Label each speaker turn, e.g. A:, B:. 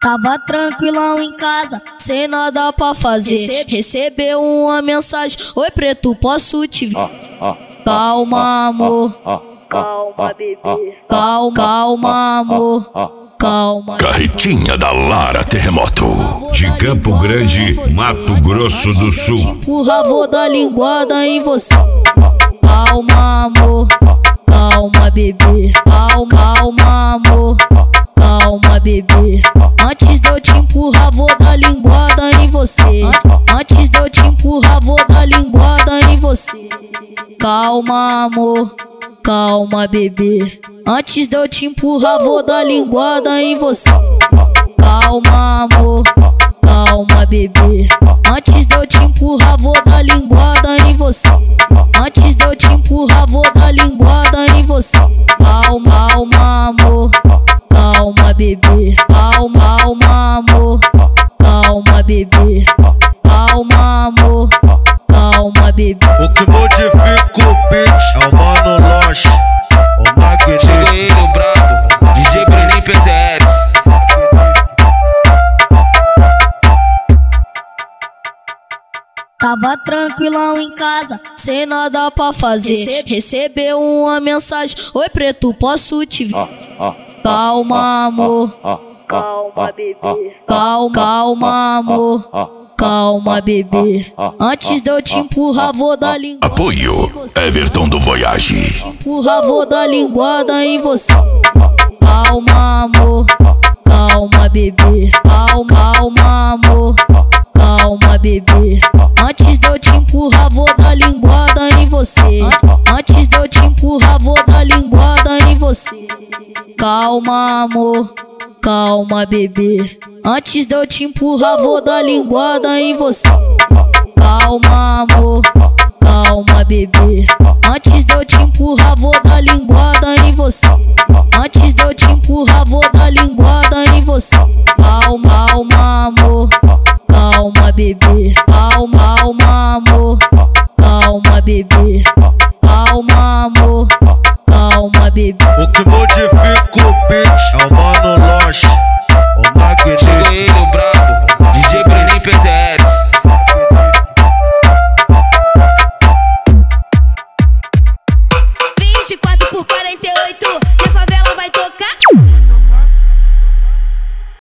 A: Tava tranquilão em casa, sem nada pra fazer. Recebeu uma mensagem: oi preto, posso te ver? Calma amor, calma bebê, calma amor, calma.
B: Carretinha da Lara Terremoto, de Campo Grande, Mato Grosso do Sul.
A: Empurra, vou dar linguada em você. Calma amor, calma bebê, calma amor, calma bebê. Antes de eu te empurrar, vou dar linguada em você. Antes de eu te empurrar, vou dar linguada em você. Calma amor, calma bebê. Antes de eu te empurrar, vou dar linguada em você. Calma amor, calma bebê. Antes de eu te empurrar, vou dar linguada em você. Antes de eu te empurrar, vou dar linguada em você. Calma, calma amor, calma bebê. Calma, calma amor, calma bebê. Calma amor, calma bebê.
C: O que modifica o beat é o Mano Loche, o Magnífico.
D: Chega ele, o brabo, DJ Brenin PZS.
A: Tava tranquilão em casa, sem nada pra fazer. Recebeu uma mensagem: oi preto, posso te ver? Calma amor, calma bebê, calma amor, calma bebê. Antes de eu te empurrar, vou dar linguada.
B: Apoio Everton do Voyage.
A: Empurrar, vou dar linguada em você. Calma amor, calma bebê, calma amor, calma bebê. Antes de eu te empurrar, vou dar linguada em você. Antes de eu te empurrar, vou dar linguada em você. Calma amor, calma bebê. Antes de eu te empurrar, vou dar linguada em você. Calma amor, calma bebê. Antes de eu te empurrar, vou dar linguada em você. Antes de eu te empurrar, vou dar linguada em você. Calma, calma amor, calma bebê. Calma, calma amor, calma bebê. Calma amor, calma bebê.